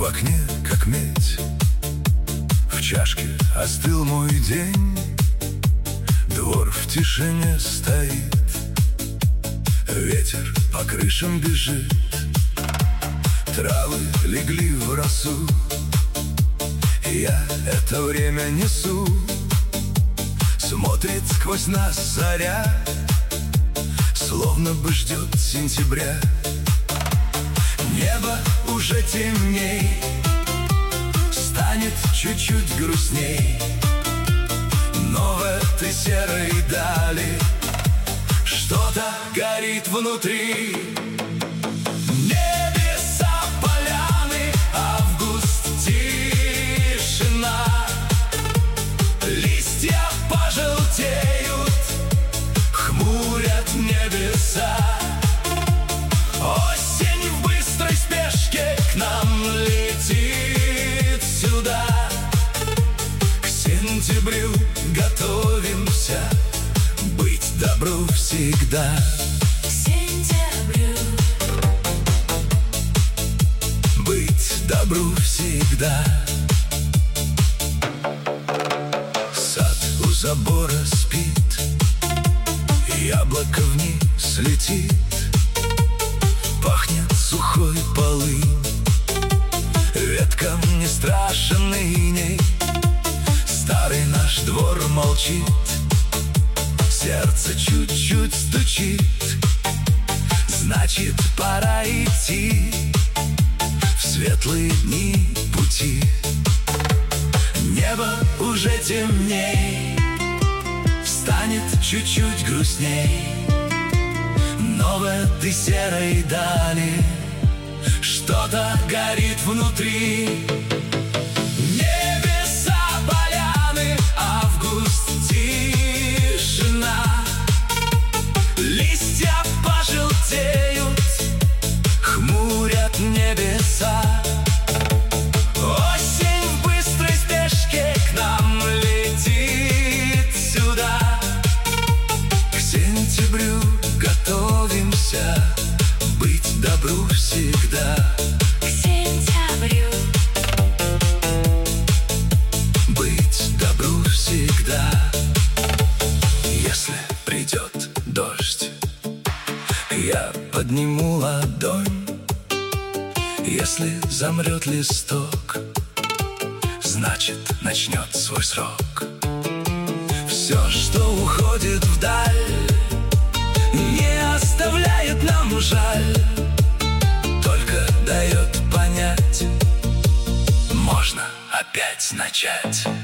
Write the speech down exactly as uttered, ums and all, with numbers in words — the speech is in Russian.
В окне, как медь, в чашке остыл мой день. Двор в тишине стоит, ветер по крышам бежит. Травы легли в росу, я это время несу. Смотрит сквозь нас заря, словно бы ждет сентября. Небо уже темней, станет чуть-чуть грустней, но в этой серой дали что-то горит внутри. Небеса, поляны, август, тишина. Листья пожелтеют, хмурят небеса. Осень в быстрой спешке к нам летит сюда. К сентябрю готовимся быть добру всегда. К сентябрю быть добру всегда. Сад у забора спит, яблоко вниз летит. Пахнет сухой полынь, веткам не страшен иней. Старый наш двор молчит, сердце чуть-чуть стучит. Значит, пора идти в светлые дни пути. Небо уже темней, станет чуть-чуть грустней, но в этой серой дали что-то горит внутри. Небеса, поляны, август, тишина. Листья пожелтеют, хмурят небеса. Осень в быстрой спешке к нам летит сюда. К сентябрю готовимся быть добру всегда. к сентябрю Быть добру всегда. Если придет дождь, я подниму ладонь. Если замрет листок, значит, начнет свой срок. Все, что уходит вдаль, не оставляет нам жаль, только дает понять, можно опять начать.